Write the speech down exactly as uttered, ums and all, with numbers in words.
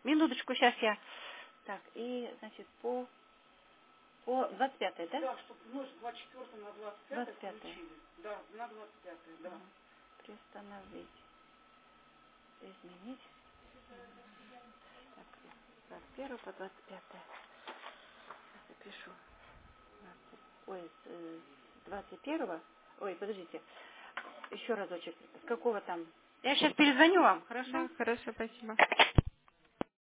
Минуточку, сейчас я. Так, и, значит, по, по двадцать пятое, да? Да, чтобы ночь с двадцать четвёртого на двадцать пятое двадцать пятое. включили. Да, на двадцать пятое, да. Угу. Приостановить. Изменить. Так, с двадцать первого по двадцать пятое. Сейчас запишу. двадцать Ой, с э, с двадцать первого. Ой, подождите. Еще разочек. С какого там? Я сейчас перезвоню вам, хорошо? Да, хорошо, спасибо.